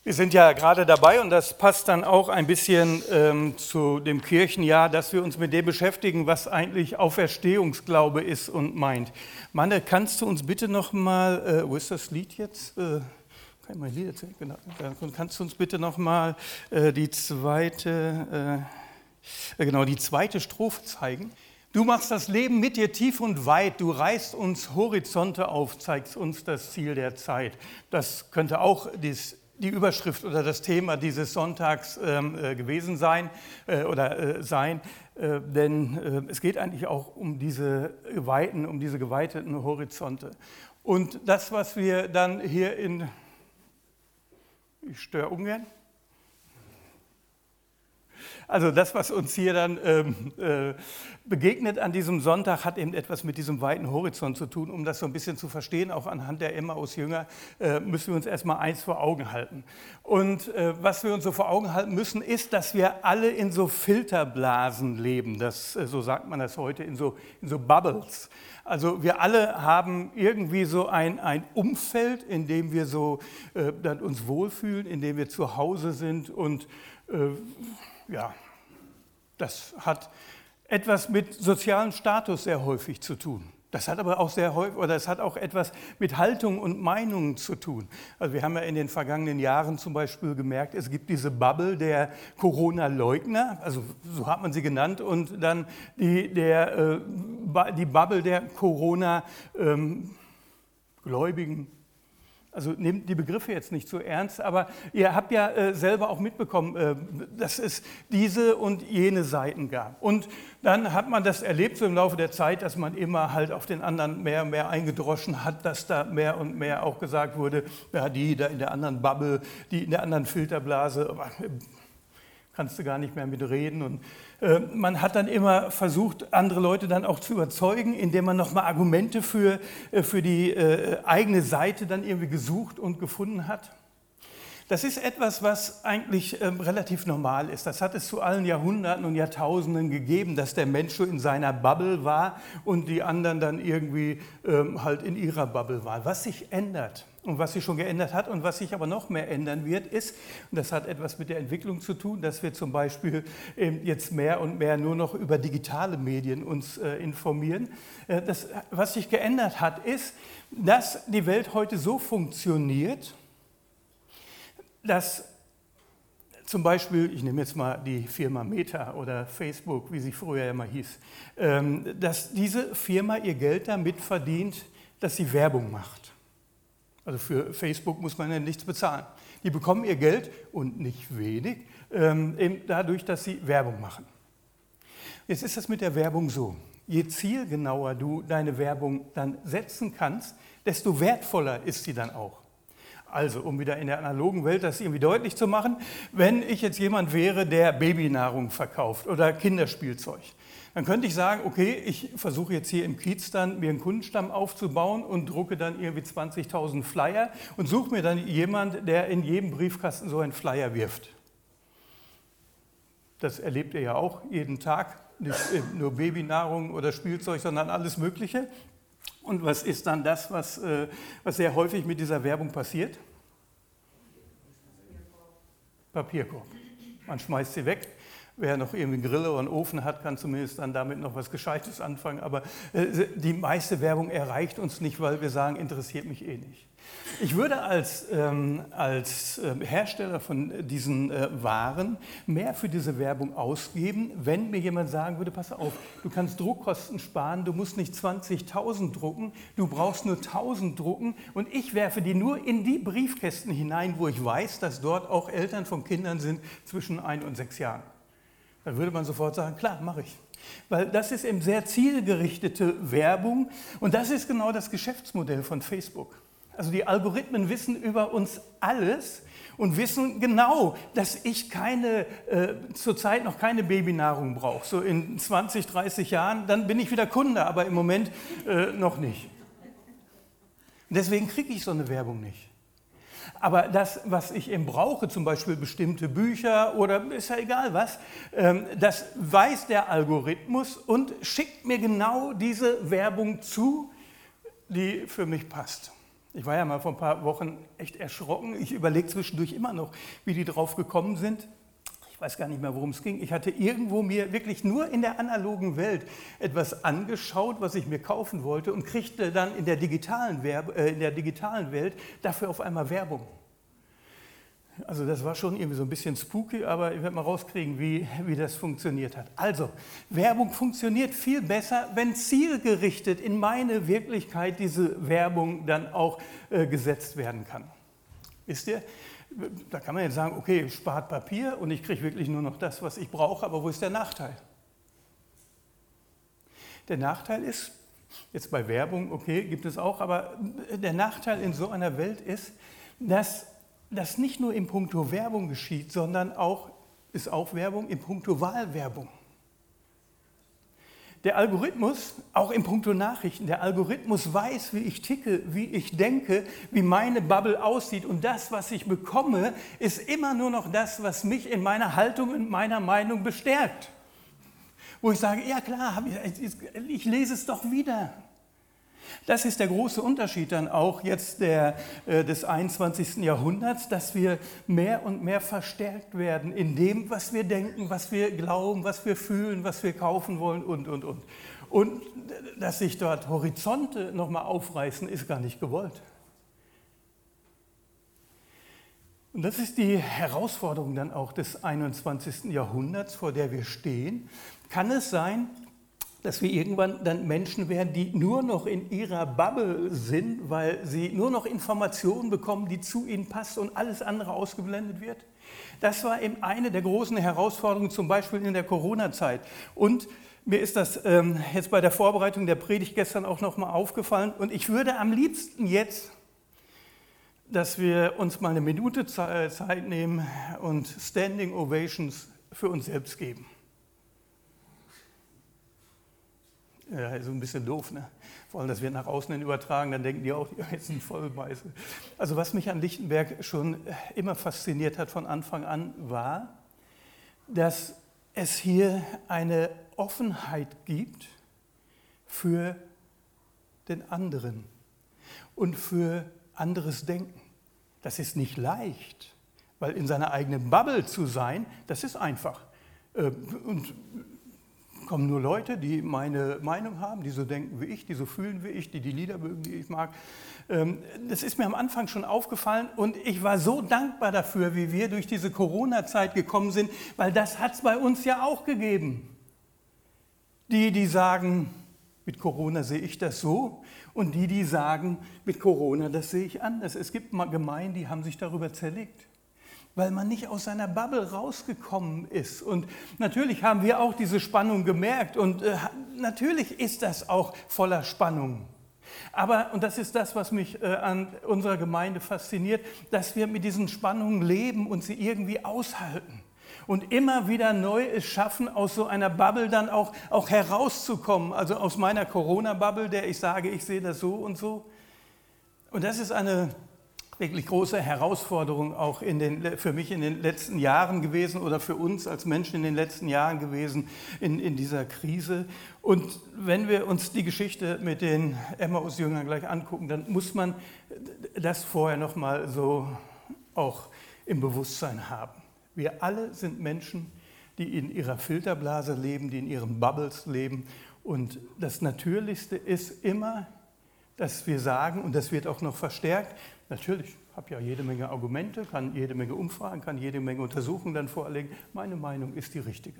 Wir sind ja gerade dabei und das passt dann auch ein bisschen zu dem Kirchenjahr, dass wir uns mit dem beschäftigen, was eigentlich Auferstehungsglaube ist und meint. Manne, kannst du uns bitte nochmal, wo ist das Lied jetzt? Kann ich mal Lied erzählen? Genau. Kannst du uns bitte nochmal die zweite Strophe zeigen? Du machst das Leben mit dir tief und weit, du reißt uns Horizonte auf, zeigst uns das Ziel der Zeit. Das könnte auch die Überschrift oder das Thema dieses Sonntags gewesen sein, denn es geht eigentlich auch um diese geweiteten Horizonte. Und das, was wir dann hier ich störe ungern. Also das, was uns hier dann begegnet an diesem Sonntag, hat eben etwas mit diesem weiten Horizont zu tun. Um das so ein bisschen zu verstehen, auch anhand der Emmaus-Jünger, müssen wir uns erstmal eins vor Augen halten. Und was wir uns so vor Augen halten müssen, ist, dass wir alle in so Filterblasen leben. So sagt man das heute, in so Bubbles. Also wir alle haben irgendwie so ein Umfeld, in dem wir so dann uns wohlfühlen, in dem wir zu Hause sind und ja, das hat etwas mit sozialem Status sehr häufig zu tun. Das hat aber auch es hat auch etwas mit Haltung und Meinungen zu tun. Also wir haben ja in den vergangenen Jahren zum Beispiel gemerkt, es gibt diese Bubble der Corona-Leugner, also so hat man sie genannt, und dann die Bubble der Corona-Gläubigen. Also nehmt die Begriffe jetzt nicht so ernst, aber ihr habt ja selber auch mitbekommen, dass es diese und jene Seiten gab. Und dann hat man das erlebt so im Laufe der Zeit, dass man immer halt auf den anderen mehr und mehr eingedroschen hat, dass da mehr und mehr auch gesagt wurde, ja, die da in der anderen Bubble, die in der anderen Filterblase, kannst du gar nicht mehr mitreden. Und man hat dann immer versucht, andere Leute dann auch zu überzeugen, indem man nochmal Argumente für die eigene Seite dann irgendwie gesucht und gefunden hat. Das ist etwas, was eigentlich relativ normal ist. Das hat es zu allen Jahrhunderten und Jahrtausenden gegeben, dass der Mensch so in seiner Bubble war und die anderen dann irgendwie halt in ihrer Bubble waren. Was sich ändert und was sich schon geändert hat und was sich aber noch mehr ändern wird, ist, und das hat etwas mit der Entwicklung zu tun, dass wir zum Beispiel jetzt mehr und mehr nur noch über digitale Medien uns informieren. Was sich geändert hat, ist, dass die Welt heute so funktioniert, dass zum Beispiel, ich nehme jetzt mal die Firma Meta oder Facebook, wie sie früher ja mal hieß, dass diese Firma ihr Geld damit verdient, dass sie Werbung macht. Also für Facebook muss man ja nichts bezahlen. Die bekommen ihr Geld, und nicht wenig, eben dadurch, dass sie Werbung machen. Jetzt ist das mit der Werbung so: Je zielgenauer du deine Werbung dann setzen kannst, desto wertvoller ist sie dann auch. Also, um wieder in der analogen Welt das irgendwie deutlich zu machen, wenn ich jetzt jemand wäre, der Babynahrung verkauft oder Kinderspielzeug, dann könnte ich sagen, okay, ich versuche jetzt hier im Kiez dann mir einen Kundenstamm aufzubauen und drucke dann irgendwie 20.000 Flyer und suche mir dann jemanden, der in jedem Briefkasten so einen Flyer wirft. Das erlebt ihr ja auch jeden Tag, nicht nur Babynahrung oder Spielzeug, sondern alles Mögliche. Und was ist dann das, was sehr häufig mit dieser Werbung passiert? Papierkorb. Man schmeißt sie weg. Wer noch irgendwie einen Grill oder einen Ofen hat, kann zumindest dann damit noch was Gescheites anfangen. Aber die meiste Werbung erreicht uns nicht, weil wir sagen, interessiert mich eh nicht. Ich würde als Hersteller von diesen Waren mehr für diese Werbung ausgeben, wenn mir jemand sagen würde, pass auf, du kannst Druckkosten sparen, du musst nicht 20.000 drucken, du brauchst nur 1.000 drucken und ich werfe die nur in die Briefkästen hinein, wo ich weiß, dass dort auch Eltern von Kindern sind zwischen 1 und 6 Jahren. Dann würde man sofort sagen, klar, mache ich. Weil das ist eben sehr zielgerichtete Werbung und das ist genau das Geschäftsmodell von Facebook. Also die Algorithmen wissen über uns alles und wissen genau, dass ich zurzeit noch keine Babynahrung brauche. So in 20, 30 Jahren, dann bin ich wieder Kunde, aber im Moment noch nicht. Und deswegen kriege ich so eine Werbung nicht. Aber das, was ich eben brauche, zum Beispiel bestimmte Bücher oder ist ja egal was, das weiß der Algorithmus und schickt mir genau diese Werbung zu, die für mich passt. Ich war ja mal vor ein paar Wochen echt erschrocken. Ich überlege zwischendurch immer noch, wie die drauf gekommen sind. Ich weiß gar nicht mehr, worum es ging. Ich hatte irgendwo mir wirklich nur in der analogen Welt etwas angeschaut, was ich mir kaufen wollte und kriegte dann in der digitalen Welt dafür auf einmal Werbung. Also das war schon irgendwie so ein bisschen spooky, aber ich werde mal rauskriegen, wie das funktioniert hat. Also, Werbung funktioniert viel besser, wenn zielgerichtet in meine Wirklichkeit diese Werbung dann auch gesetzt werden kann. Wisst ihr, da kann man jetzt sagen, okay, spart Papier und ich kriege wirklich nur noch das, was ich brauche, aber wo ist der Nachteil? Der Nachteil ist, jetzt bei Werbung, okay, gibt es auch, aber der Nachteil in so einer Welt ist, dass das nicht nur in puncto Werbung geschieht, sondern ist auch Werbung in puncto Wahlwerbung. Der Algorithmus, auch in puncto Nachrichten, der Algorithmus weiß, wie ich ticke, wie ich denke, wie meine Bubble aussieht. Und das, was ich bekomme, ist immer nur noch das, was mich in meiner Haltung und meiner Meinung bestärkt. Wo ich sage, ja klar, ich lese es doch wieder. Das ist der große Unterschied dann auch jetzt des 21. Jahrhunderts, dass wir mehr und mehr verstärkt werden in dem, was wir denken, was wir glauben, was wir fühlen, was wir kaufen wollen und. Und dass sich dort Horizonte nochmal aufreißen, ist gar nicht gewollt. Und das ist die Herausforderung dann auch des 21. Jahrhunderts, vor der wir stehen. Kann es sein, dass wir irgendwann dann Menschen werden, die nur noch in ihrer Bubble sind, weil sie nur noch Informationen bekommen, die zu ihnen passt und alles andere ausgeblendet wird? Das war eben eine der großen Herausforderungen, zum Beispiel in der Corona-Zeit. Und mir ist das jetzt bei der Vorbereitung der Predigt gestern auch nochmal aufgefallen. Und ich würde am liebsten jetzt, dass wir uns mal eine Minute Zeit nehmen und Standing Ovations für uns selbst geben. Ja, ist ein bisschen doof, ne? Vor allem, das wird nach außen hin übertragen, dann denken die auch, ja, jetzt sind voll Meiße. Also was mich an Lichtenberg schon immer fasziniert hat von Anfang an, war, dass es hier eine Offenheit gibt für den anderen und für anderes Denken. Das ist nicht leicht, weil in seiner eigenen Bubble zu sein, das ist einfach. Und kommen nur Leute, die meine Meinung haben, die so denken wie ich, die so fühlen wie ich, die Lieder mögen, die ich mag. Das ist mir am Anfang schon aufgefallen und ich war so dankbar dafür, wie wir durch diese Corona-Zeit gekommen sind, weil das hat es bei uns ja auch gegeben. Die sagen, mit Corona sehe ich das so und die sagen, mit Corona, das sehe ich anders. Es gibt mal Gemeinden, die haben sich darüber zerlegt, weil man nicht aus seiner Bubble rausgekommen ist. Und natürlich haben wir auch diese Spannung gemerkt und natürlich ist das auch voller Spannung. Aber, und das ist das, was mich an unserer Gemeinde fasziniert, dass wir mit diesen Spannungen leben und sie irgendwie aushalten. Und immer wieder neu es schaffen, aus so einer Bubble dann auch herauszukommen. Also aus meiner Corona-Bubble, der ich sage, ich sehe das so und so. Und das ist eine wirklich große Herausforderung auch für mich in den letzten Jahren gewesen oder für uns als Menschen in den letzten Jahren gewesen in dieser Krise. Und wenn wir uns die Geschichte mit den Emmaus-Jüngern gleich angucken, dann muss man das vorher noch mal so auch im Bewusstsein haben. Wir alle sind Menschen, die in ihrer Filterblase leben, die in ihren Bubbles leben. Und das Natürlichste ist immer, dass wir sagen, und das wird auch noch verstärkt, natürlich, ich habe ja jede Menge Argumente, kann jede Menge Umfragen, kann jede Menge Untersuchungen dann vorlegen. Meine Meinung ist die richtige.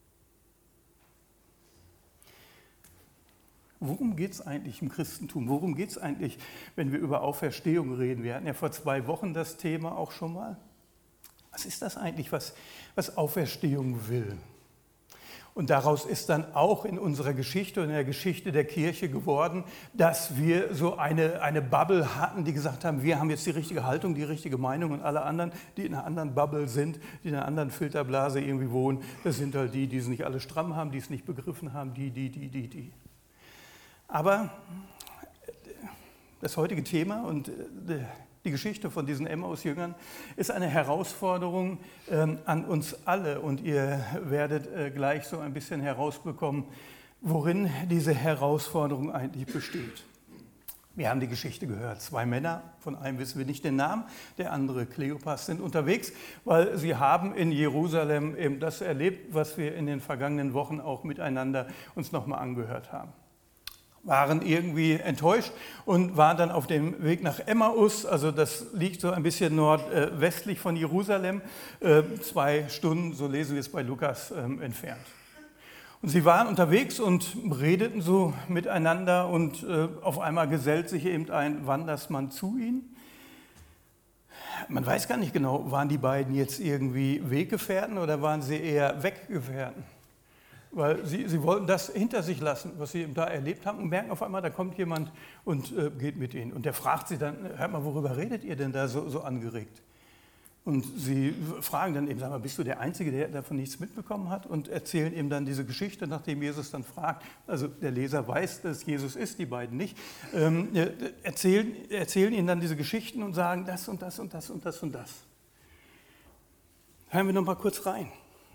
Worum geht es eigentlich im Christentum? Worum geht es eigentlich, wenn wir über Auferstehung reden? Wir hatten ja vor 2 Wochen das Thema auch schon mal. Was ist das eigentlich, was Auferstehung will? Und daraus ist dann auch in unserer Geschichte und in der Geschichte der Kirche geworden, dass wir so eine Bubble hatten, die gesagt haben, wir haben jetzt die richtige Haltung, die richtige Meinung und alle anderen, die in einer anderen Bubble sind, die in einer anderen Filterblase irgendwie wohnen, das sind halt die es nicht alle stramm haben, die es nicht begriffen haben, die. Aber das heutige Thema und die Geschichte von diesen Emmaus-Jüngern ist eine Herausforderung an uns alle und ihr werdet gleich so ein bisschen herausbekommen, worin diese Herausforderung eigentlich besteht. Wir haben die Geschichte gehört. 2 Männer, von einem wissen wir nicht den Namen, der andere Kleopas, sind unterwegs, weil sie haben in Jerusalem eben das erlebt, was wir in den vergangenen Wochen auch miteinander uns nochmal angehört haben. Waren irgendwie enttäuscht und waren dann auf dem Weg nach Emmaus, also das liegt so ein bisschen nordwestlich von Jerusalem, 2 Stunden, so lesen wir es bei Lukas, entfernt. Und sie waren unterwegs und redeten so miteinander und auf einmal gesellt sich eben ein Wandersmann zu ihnen. Man weiß gar nicht genau, waren die beiden jetzt irgendwie Weggefährten oder waren sie eher Weggefährten? Weil sie wollten das hinter sich lassen, was sie da erlebt haben und merken auf einmal, da kommt jemand und geht mit ihnen. Und der fragt sie dann, hört mal, worüber redet ihr denn da so angeregt? Und sie fragen dann eben, sag mal, bist du der Einzige, der davon nichts mitbekommen hat? Und erzählen ihm dann diese Geschichte, nachdem Jesus dann fragt, also der Leser weiß, dass Jesus ist, die beiden nicht, erzählen ihnen dann diese Geschichten und sagen das und das und das und das und das. Hören wir noch mal kurz rein.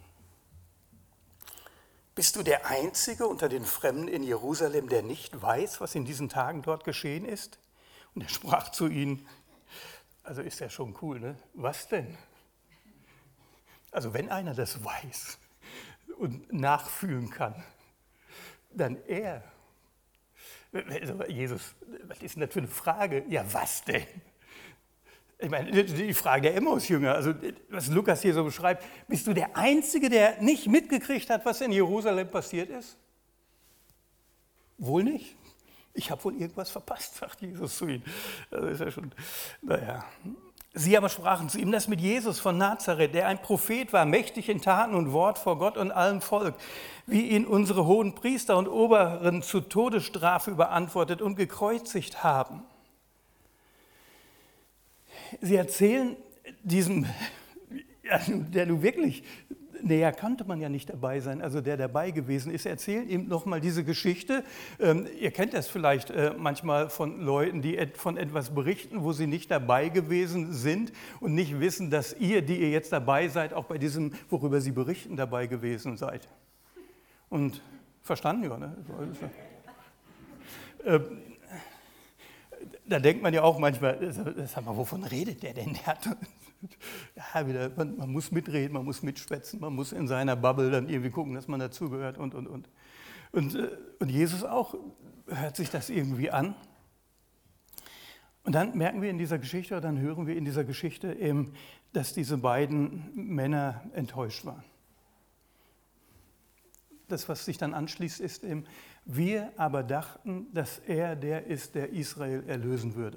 Bist du der Einzige unter den Fremden in Jerusalem, der nicht weiß, was in diesen Tagen dort geschehen ist? Und er sprach zu ihnen, also ist ja schon cool, ne? Was denn? Also wenn einer das weiß und nachfühlen kann, dann er. Also Jesus, was ist denn das für eine Frage? Ja, was denn? Ich meine, die Frage der Emmaus-Jünger, also was Lukas hier so beschreibt, bist du der Einzige, der nicht mitgekriegt hat, was in Jerusalem passiert ist? Wohl nicht. Ich habe wohl irgendwas verpasst, sagt Jesus zu ihnen. Das ist ja schon, naja. Sie aber sprachen zu ihm, das mit Jesus von Nazareth, der ein Prophet war, mächtig in Taten und Wort vor Gott und allem Volk, wie ihn unsere hohen Priester und Oberen zur Todesstrafe überantwortet und gekreuzigt haben. Sie erzählen diesem, der nun wirklich, näher konnte man ja nicht dabei sein, also der dabei gewesen ist, erzählen ihm nochmal diese Geschichte. Ihr kennt das vielleicht manchmal von Leuten, die von etwas berichten, wo sie nicht dabei gewesen sind und nicht wissen, dass ihr, die ihr jetzt dabei seid, auch bei diesem, worüber sie berichten, dabei gewesen seid. Und verstanden, ja, ne? Da denkt man ja auch manchmal, sag mal, wovon redet der denn? Ja, wieder, man muss mitreden, man muss mitschwätzen, man muss in seiner Bubble dann irgendwie gucken, dass man dazugehört und. Und Jesus auch hört sich das irgendwie an. Und dann merken wir in dieser Geschichte, oder dann hören wir in dieser Geschichte eben, dass diese beiden Männer enttäuscht waren. Das, was sich dann anschließt, ist eben, wir aber dachten, dass er der ist, der Israel erlösen würde.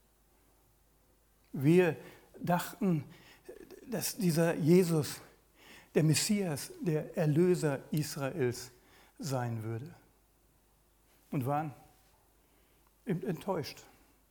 Wir dachten, dass dieser Jesus, der Messias, der Erlöser Israels sein würde. Und waren eben enttäuscht.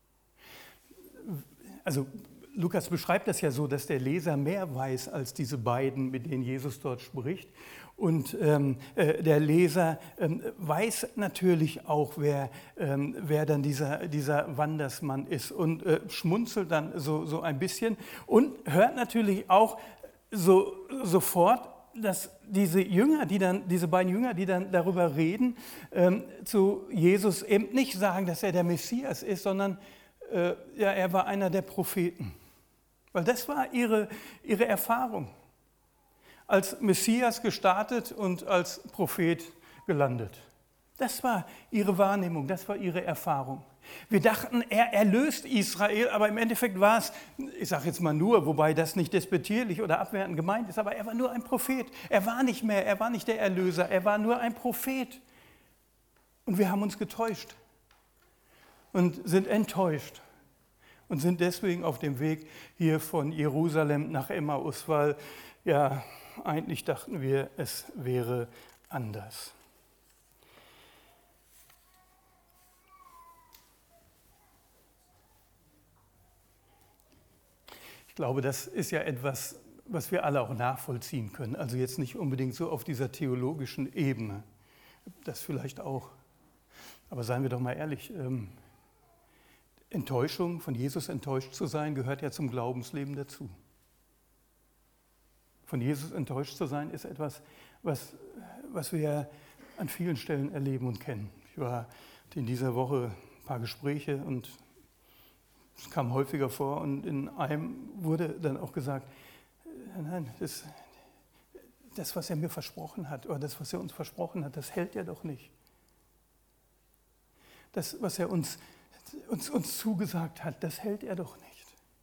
Also Lukas beschreibt das ja so, dass der Leser mehr weiß als diese beiden, mit denen Jesus dort spricht. Und der Leser weiß natürlich auch, wer dann dieser Wandersmann ist und schmunzelt dann so ein bisschen und hört natürlich auch sofort, dass diese beiden Jünger, die dann darüber reden, zu Jesus eben nicht sagen, dass er der Messias ist, sondern er war einer der Propheten. Weil das war ihre Erfahrung. Als Messias gestartet und als Prophet gelandet. Das war ihre Wahrnehmung, das war ihre Erfahrung. Wir dachten, er erlöst Israel, aber im Endeffekt war es, ich sage jetzt mal nur, wobei das nicht despektierlich oder abwertend gemeint ist, aber er war nur ein Prophet. Er war nicht der Erlöser, er war nur ein Prophet. Und wir haben uns getäuscht und sind enttäuscht und sind deswegen auf dem Weg hier von Jerusalem nach Emmaus, weil ja, eigentlich dachten wir, es wäre anders. Ich glaube, das ist ja etwas, was wir alle auch nachvollziehen können. Also jetzt nicht unbedingt so auf dieser theologischen Ebene. Das vielleicht auch. Aber seien wir doch mal ehrlich, Enttäuschung, von Jesus enttäuscht zu sein, gehört ja zum Glaubensleben dazu. Von Jesus enttäuscht zu sein, ist etwas, was wir an vielen Stellen erleben und kennen. Ich war in dieser Woche ein paar Gespräche und es kam häufiger vor und in einem wurde dann auch gesagt, nein, das, was er mir versprochen hat oder das, was er uns versprochen hat, das hält er doch nicht. Das, was er uns zugesagt hat, das hält er doch nicht.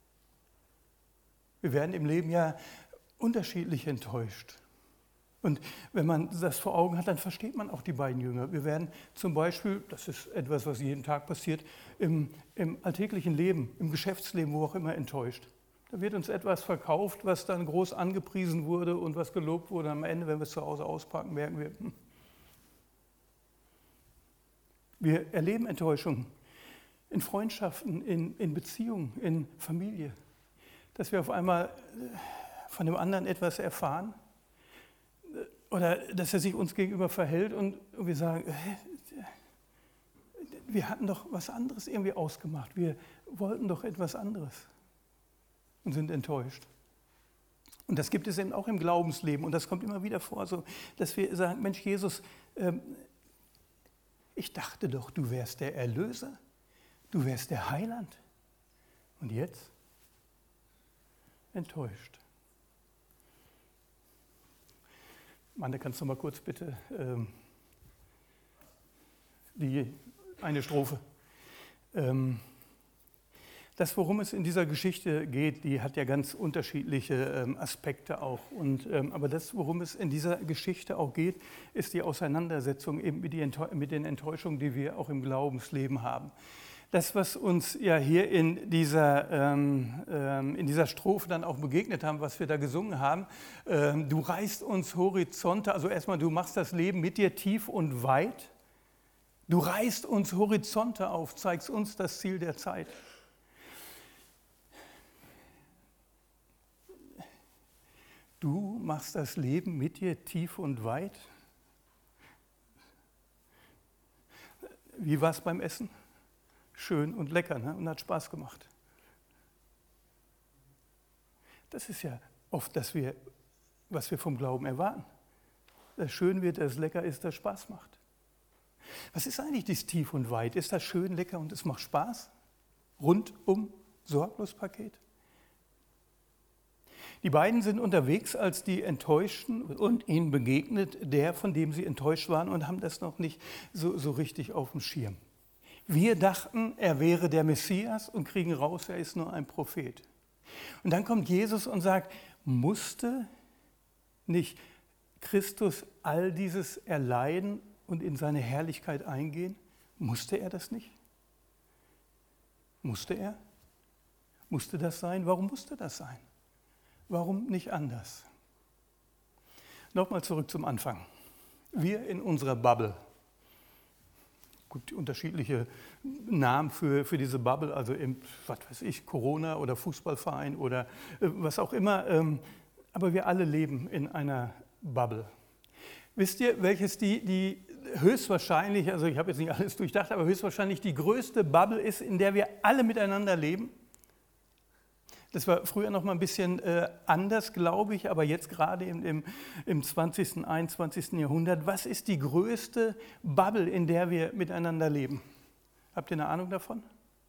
Wir werden im Leben ja unterschiedlich enttäuscht. Und wenn man das vor Augen hat, dann versteht man auch die beiden Jünger. Wir werden zum Beispiel, das ist etwas, was jeden Tag passiert, im alltäglichen Leben, im Geschäftsleben, wo auch immer, enttäuscht. Da wird uns etwas verkauft, was dann groß angepriesen wurde und was gelobt wurde. Am Ende, wenn wir es zu Hause auspacken, merken wir, wir erleben Enttäuschung in Freundschaften, in Beziehungen, in Familie. Dass wir auf einmal von dem anderen etwas erfahren oder dass er sich uns gegenüber verhält und wir sagen, wir hatten doch was anderes irgendwie ausgemacht, wir wollten doch etwas anderes und sind enttäuscht. Und das gibt es eben auch im Glaubensleben und das kommt immer wieder vor, so, dass wir sagen, Mensch Jesus, ich dachte doch, du wärst der Erlöser, du wärst der Heiland und jetzt enttäuscht. Manne, kannst du mal kurz bitte die eine Strophe. Das, worum es in dieser Geschichte geht, die hat ja ganz unterschiedliche Aspekte auch. Aber das, worum es in dieser Geschichte auch geht, ist die Auseinandersetzung eben mit den Enttäuschungen, die wir auch im Glaubensleben haben. Das, was uns ja hier in dieser Strophe dann auch begegnet haben, was wir da gesungen haben, du reißt uns Horizonte, also erstmal, du machst das Leben mit dir tief und weit. Du reißt uns Horizonte auf, zeigst uns das Ziel der Zeit. Du machst das Leben mit dir tief und weit. Wie war es beim Essen? Schön und lecker, ne? Und hat Spaß gemacht. Das ist ja oft das, was wir vom Glauben erwarten. Dass schön wird, dass es lecker ist, dass es Spaß macht. Was ist eigentlich das Tief und Weit? Ist das schön, lecker und es macht Spaß? Rundum sorglos Paket? Die beiden sind unterwegs, als die Enttäuschten und ihnen begegnet der, von dem sie enttäuscht waren und haben das noch nicht so richtig auf dem Schirm. Wir dachten, er wäre der Messias und kriegen raus, er ist nur ein Prophet. Und dann kommt Jesus und sagt, musste nicht Christus all dieses erleiden und in seine Herrlichkeit eingehen? Musste er das nicht? Musste er? Musste das sein? Warum musste das sein? Warum nicht anders? Nochmal zurück zum Anfang. Wir in unserer Bubble. Gibt unterschiedliche Namen für diese Bubble, also was weiß ich, Corona oder Fußballverein oder was auch immer. Aber wir alle leben in einer Bubble. Wisst ihr, welches die höchstwahrscheinlich, also ich habe jetzt nicht alles durchdacht, aber höchstwahrscheinlich die größte Bubble ist, in der wir alle miteinander leben? Das war früher noch mal ein bisschen anders, glaube ich, aber jetzt gerade im 20., 21. Jahrhundert. Was ist die größte Bubble, in der wir miteinander leben? Habt ihr eine Ahnung davon?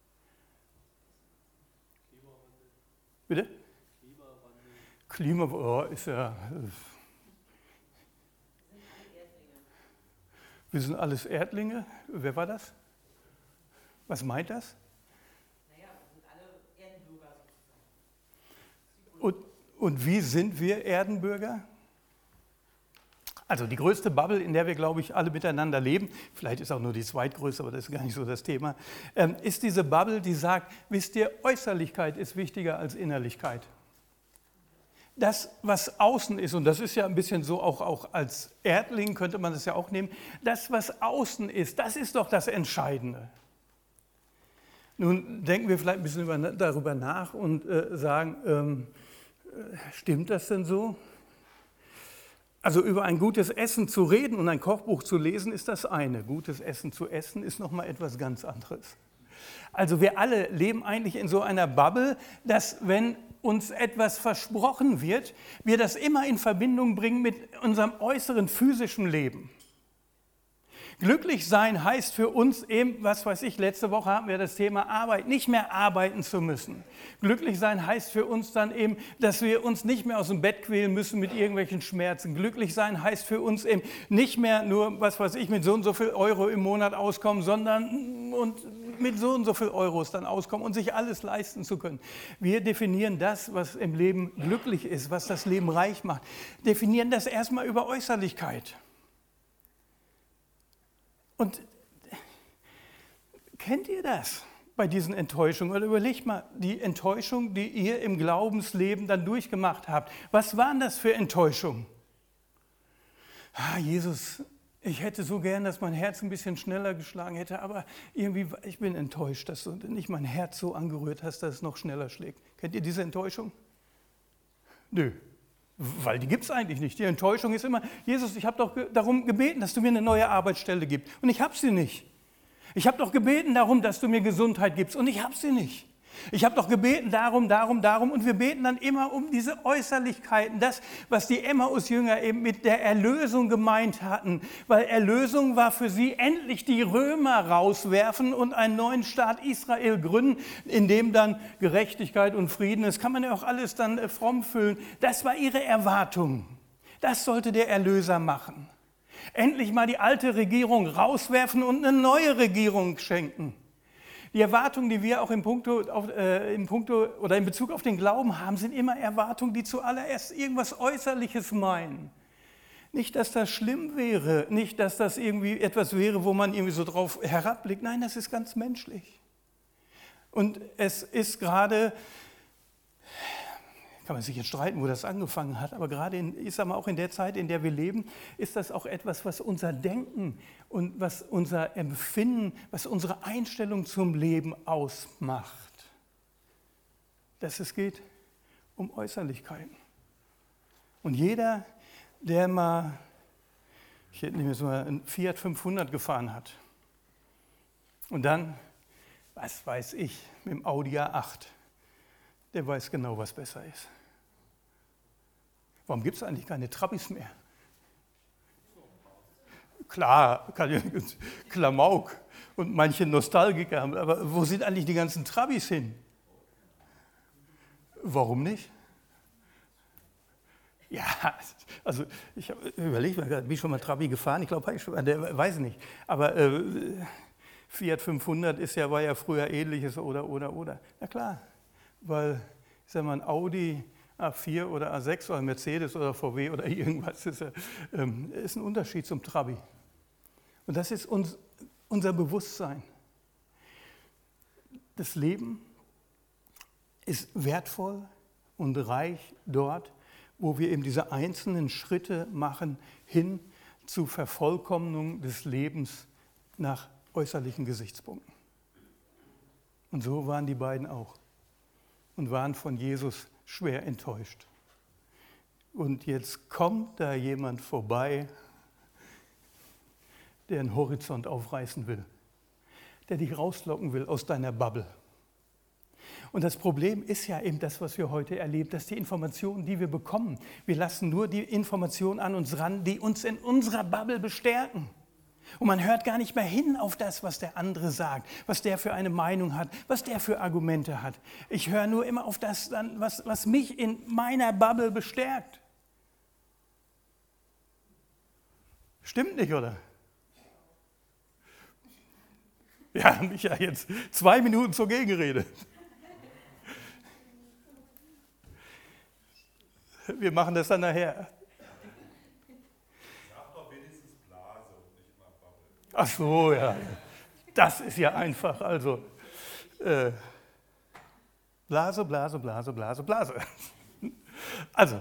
Klimawandel. Bitte? Klimawandel ist ja... Wir sind alles Erdlinge. Wer war das? Was meint das? Und wie sind wir Erdenbürger? Also die größte Bubble, in der wir, glaube ich, alle miteinander leben, vielleicht ist auch nur die zweitgrößte, aber das ist gar nicht so das Thema, ist diese Bubble, die sagt, wisst ihr, Äußerlichkeit ist wichtiger als Innerlichkeit. Das, was außen ist, und das ist ja ein bisschen so, auch als Erdling könnte man das ja auch nehmen, das, was außen ist, das ist doch das Entscheidende. Nun denken wir vielleicht ein bisschen darüber nach und sagen, stimmt das denn so? Also über ein gutes Essen zu reden und ein Kochbuch zu lesen, ist das eine. Gutes Essen zu essen ist nochmal etwas ganz anderes. Also wir alle leben eigentlich in so einer Bubble, dass wenn uns etwas versprochen wird, wir das immer in Verbindung bringen mit unserem äußeren physischen Leben. Glücklich sein heißt für uns eben, was weiß ich, letzte Woche hatten wir das Thema Arbeit, nicht mehr arbeiten zu müssen. Glücklich sein heißt für uns dann eben, dass wir uns nicht mehr aus dem Bett quälen müssen mit irgendwelchen Schmerzen. Glücklich sein heißt für uns eben nicht mehr nur, was weiß ich, mit so und so viel Euro im Monat auskommen, sondern mit so und so viel Euros dann auskommen und sich alles leisten zu können. Wir definieren das, was im Leben glücklich ist, was das Leben reich macht, definieren das erstmal über Äußerlichkeit. Und kennt ihr das bei diesen Enttäuschungen? Oder überlegt mal, die Enttäuschung, die ihr im Glaubensleben dann durchgemacht habt. Was waren das für Enttäuschungen? Jesus, ich hätte so gern, dass mein Herz ein bisschen schneller geschlagen hätte, aber irgendwie, ich bin enttäuscht, dass du nicht mein Herz so angerührt hast, dass es noch schneller schlägt. Kennt ihr diese Enttäuschung? Nö. Weil die gibt es eigentlich nicht. Die Enttäuschung ist immer, Jesus, ich habe doch darum gebeten, dass du mir eine neue Arbeitsstelle gibst. Und ich habe sie nicht. Ich habe doch gebeten darum, dass du mir Gesundheit gibst. Und ich habe sie nicht. Ich habe doch gebeten darum. Und wir beten dann immer um diese Äußerlichkeiten. Das, was die Emmaus-Jünger eben mit der Erlösung gemeint hatten. Weil Erlösung war für sie endlich die Römer rauswerfen und einen neuen Staat Israel gründen, in dem dann Gerechtigkeit und Frieden, das kann man ja auch alles dann fromm füllen. Das war ihre Erwartung. Das sollte der Erlöser machen. Endlich mal die alte Regierung rauswerfen und eine neue Regierung schenken. Die Erwartungen, die wir auch in Bezug auf den Glauben haben, sind immer Erwartungen, die zuallererst irgendwas Äußerliches meinen. Nicht, dass das schlimm wäre, nicht, dass das irgendwie etwas wäre, wo man irgendwie so drauf herabblickt. Nein, das ist ganz menschlich. Und es ist gerade, kann man sich jetzt streiten, wo das angefangen hat, aber gerade ich sage mal, auch in der Zeit, in der wir leben, ist das auch etwas, was unser Denken und was unser Empfinden, was unsere Einstellung zum Leben ausmacht. Dass es geht um Äußerlichkeiten. Und jeder, der mal, ich hätte nämlich mal einen Fiat 500 gefahren hat und dann, was weiß ich, mit dem Audi A8, der weiß genau, was besser ist. Warum gibt es eigentlich keine Trabis mehr? Klar, Klamauk und manche Nostalgiker, aber wo sind eigentlich die ganzen Trabis hin? Warum nicht? Ja, also ich überlege mir gerade, bin ich schon mal Trabi gefahren? Ich glaube, weiß nicht. Aber Fiat 500 war ja früher ähnliches oder. Na klar, weil, ich sag mal, ein Audi A4 oder A6 oder Mercedes oder VW oder irgendwas ist ein Unterschied zum Trabi. Und das ist unser Bewusstsein. Das Leben ist wertvoll und reich dort, wo wir eben diese einzelnen Schritte machen hin zur Vervollkommnung des Lebens nach äußerlichen Gesichtspunkten. Und so waren die beiden auch und waren von Jesus schwer enttäuscht. Und jetzt kommt da jemand vorbei, der einen Horizont aufreißen will, der dich rauslocken will aus deiner Bubble. Und das Problem ist ja eben das, was wir heute erleben, dass die Informationen, die wir bekommen, wir lassen nur die Informationen an uns ran, die uns in unserer Bubble bestärken. Und man hört gar nicht mehr hin auf das, was der andere sagt, was der für eine Meinung hat, was der für Argumente hat. Ich höre nur immer auf das, was mich in meiner Bubble bestärkt. Stimmt nicht, oder? Ja, mich ja jetzt 2 Minuten zur Gegenrede. Wir machen das dann nachher. Sag doch wenigstens Blase und nicht immer Bubble. Ach so, ja. Das ist ja einfach. Also, Blase, Blase, Blase, Blase, Blase. Also,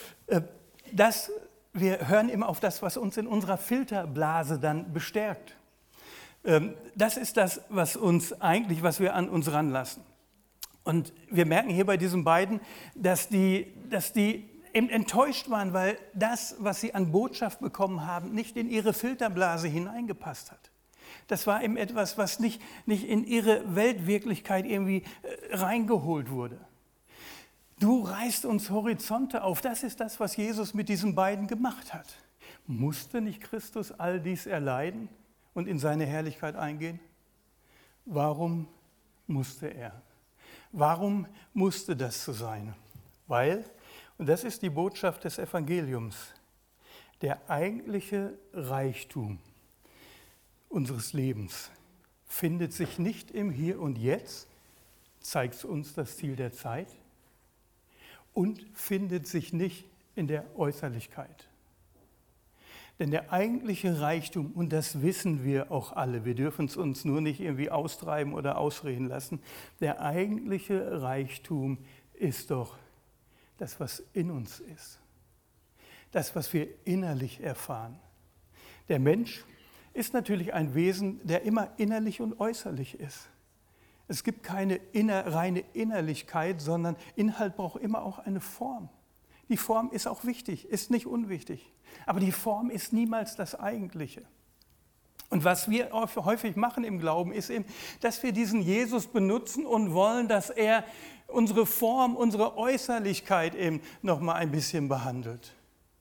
wir hören immer auf das, was uns in unserer Filterblase dann bestärkt. Das ist das, was wir an uns ranlassen. Und wir merken hier bei diesen beiden, dass die eben enttäuscht waren, weil das, was sie an Botschaft bekommen haben, nicht in ihre Filterblase hineingepasst hat. Das war eben etwas, was nicht in ihre Weltwirklichkeit irgendwie reingeholt wurde. Du reißt uns Horizonte auf. Das ist das, was Jesus mit diesen beiden gemacht hat. Musste nicht Christus all dies erleiden? und in seine Herrlichkeit eingehen? Warum musste er? Warum musste das so sein? Weil, und das ist die Botschaft des Evangeliums, der eigentliche Reichtum unseres Lebens findet sich nicht im Hier und Jetzt, zeigt uns das Ziel der Zeit, und findet sich nicht in der Äußerlichkeit. Denn der eigentliche Reichtum, und das wissen wir auch alle, wir dürfen es uns nur nicht irgendwie austreiben oder ausreden lassen, der eigentliche Reichtum ist doch das, was in uns ist. Das, was wir innerlich erfahren. Der Mensch ist natürlich ein Wesen, der immer innerlich und äußerlich ist. Es gibt keine reine Innerlichkeit, sondern Inhalt braucht immer auch eine Form. Die Form ist auch wichtig, ist nicht unwichtig. Aber die Form ist niemals das Eigentliche. Und was wir häufig machen im Glauben, ist eben, dass wir diesen Jesus benutzen und wollen, dass er unsere Form, unsere Äußerlichkeit eben noch mal ein bisschen behandelt.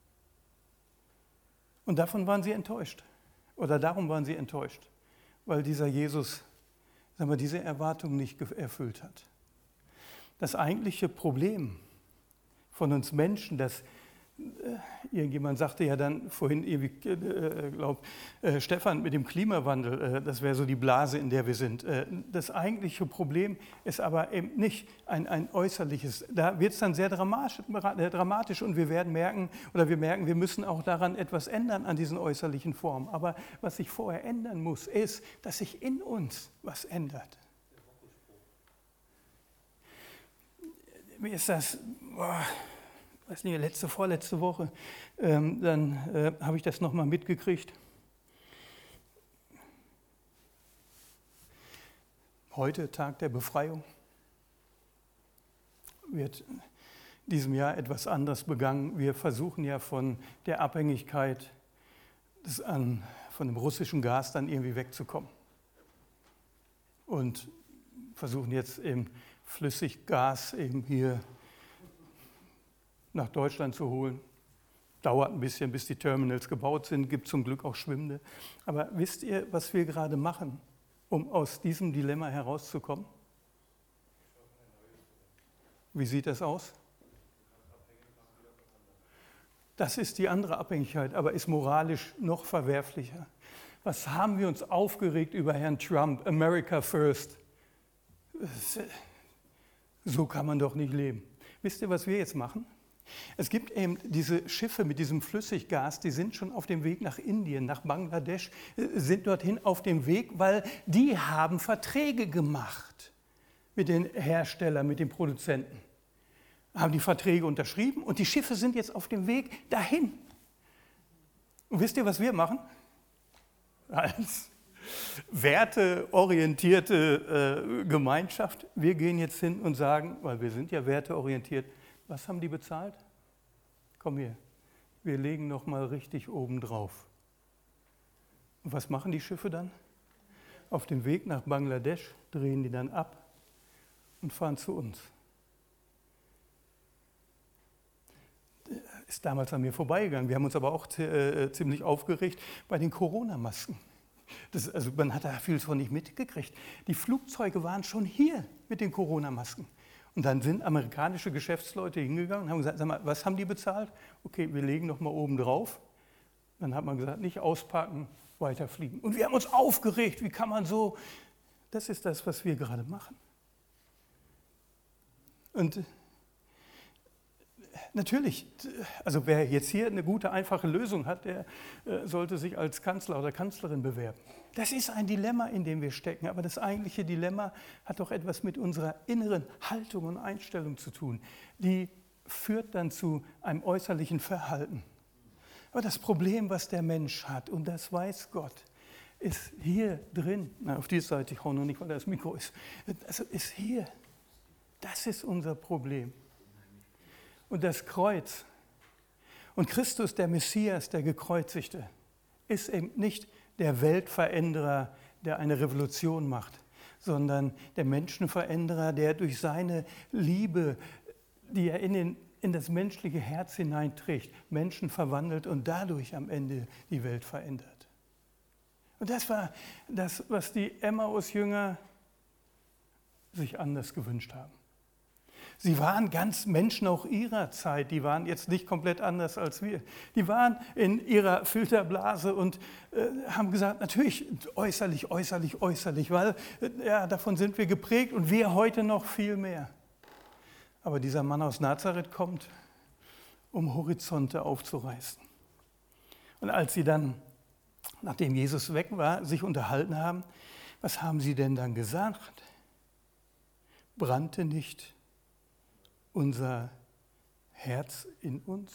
Und davon waren sie enttäuscht. Oder darum waren sie enttäuscht, weil dieser Jesus, sagen wir, diese Erwartung nicht erfüllt hat. Das eigentliche Problem von uns Menschen, das irgendjemand sagte ja dann vorhin, Stefan, mit dem Klimawandel, das wäre so die Blase, in der wir sind. Das eigentliche Problem ist aber eben nicht ein äußerliches. Da wird es dann sehr dramatisch und wir merken, wir müssen auch daran etwas ändern an diesen äußerlichen Formen. Aber was sich vorher ändern muss, ist, dass sich in uns was ändert. Mir ist das... weiß nicht, vorletzte Woche, dann habe ich das nochmal mitgekriegt. Heute, Tag der Befreiung, wird in diesem Jahr etwas anderes begangen. Wir versuchen ja von der Abhängigkeit von dem russischen Gas dann irgendwie wegzukommen. Und versuchen jetzt eben Flüssiggas eben hier nach Deutschland zu holen. Dauert ein bisschen, bis die Terminals gebaut sind, gibt zum Glück auch Schwimmende. Aber wisst ihr, was wir gerade machen, um aus diesem Dilemma herauszukommen? Wie sieht das aus? Das ist die andere Abhängigkeit, aber ist moralisch noch verwerflicher. Was haben wir uns aufgeregt über Herrn Trump? America first. So kann man doch nicht leben. Wisst ihr, was wir jetzt machen? Es gibt eben diese Schiffe mit diesem Flüssiggas, die sind schon auf dem Weg nach Indien, nach Bangladesch, sind dorthin auf dem Weg, weil die haben Verträge gemacht mit den Herstellern, mit den Produzenten. Haben die Verträge unterschrieben und die Schiffe sind jetzt auf dem Weg dahin. Und wisst ihr, was wir machen? Als werteorientierte Gemeinschaft, wir gehen jetzt hin und sagen, weil wir sind ja werteorientiert, was haben die bezahlt? Komm her, wir legen noch mal richtig oben drauf. Und was machen die Schiffe dann? Auf dem Weg nach Bangladesch drehen die dann ab und fahren zu uns. Ist damals an mir vorbeigegangen. Wir haben uns aber auch ziemlich aufgeregt bei den Corona-Masken. Also man hat da viel von nicht mitgekriegt. Die Flugzeuge waren schon hier mit den Corona-Masken. Und dann sind amerikanische Geschäftsleute hingegangen und haben gesagt, sag mal, was haben die bezahlt? Okay, wir legen noch mal oben drauf. Dann hat man gesagt, nicht auspacken, weiterfliegen. Und wir haben uns aufgeregt, wie kann man so? Das ist das, was wir gerade machen. Und natürlich, also wer jetzt hier eine gute, einfache Lösung hat, der sollte sich als Kanzler oder Kanzlerin bewerben. Das ist ein Dilemma, in dem wir stecken, aber das eigentliche Dilemma hat doch etwas mit unserer inneren Haltung und Einstellung zu tun. Die führt dann zu einem äußerlichen Verhalten. Aber das Problem, was der Mensch hat, und das weiß Gott, ist hier drin. Na, auf die Seite, ich hau noch nicht, weil das Mikro ist. Also ist hier. Das ist unser Problem. Und das Kreuz und Christus, der Messias, der Gekreuzigte, ist eben nicht der Weltveränderer, der eine Revolution macht, sondern der Menschenveränderer, der durch seine Liebe, die er in das menschliche Herz hineinträgt, Menschen verwandelt und dadurch am Ende die Welt verändert. Und das war das, was die Emmaus-Jünger sich anders gewünscht haben. Sie waren ganz Menschen auch ihrer Zeit, die waren jetzt nicht komplett anders als wir. Die waren in ihrer Filterblase und haben gesagt, natürlich äußerlich, äußerlich, äußerlich, weil ja, davon sind wir geprägt und wir heute noch viel mehr. Aber dieser Mann aus Nazareth kommt, um Horizonte aufzureißen. Und als sie dann, nachdem Jesus weg war, sich unterhalten haben, was haben sie denn dann gesagt? Brannte nicht unser Herz in uns?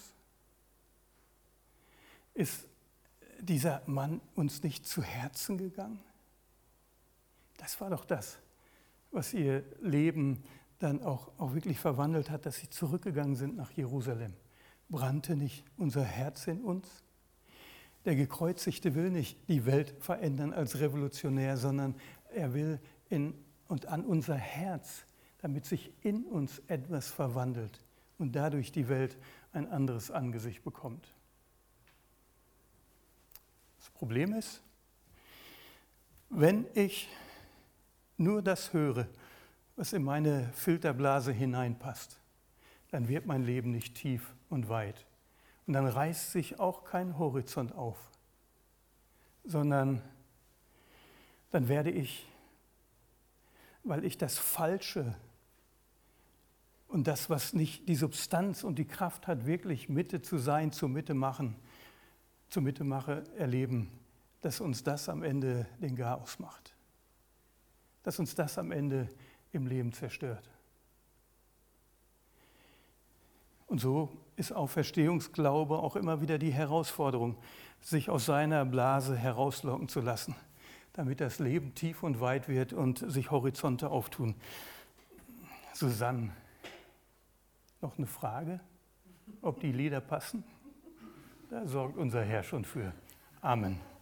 Ist dieser Mann uns nicht zu Herzen gegangen? Das war doch das, was ihr Leben dann auch wirklich verwandelt hat, dass sie zurückgegangen sind nach Jerusalem. Brannte nicht unser Herz in uns? Der Gekreuzigte will nicht die Welt verändern als Revolutionär, sondern er will in und an unser Herz, damit sich in uns etwas verwandelt und dadurch die Welt ein anderes Angesicht bekommt. Das Problem ist, wenn ich nur das höre, was in meine Filterblase hineinpasst, dann wird mein Leben nicht tief und weit. Und dann reißt sich auch kein Horizont auf, sondern dann werde ich, weil ich das Falsche und das, was nicht die Substanz und die Kraft hat, wirklich Mitte zu sein, zur Mitte mache, erleben, dass uns das am Ende den Garaus macht. Dass uns das am Ende im Leben zerstört. Und so ist Auferstehungsglaube auch immer wieder die Herausforderung, sich aus seiner Blase herauslocken zu lassen, damit das Leben tief und weit wird und sich Horizonte auftun. Susanne, noch eine Frage, ob die Lieder passen? Da sorgt unser Herr schon für. Amen.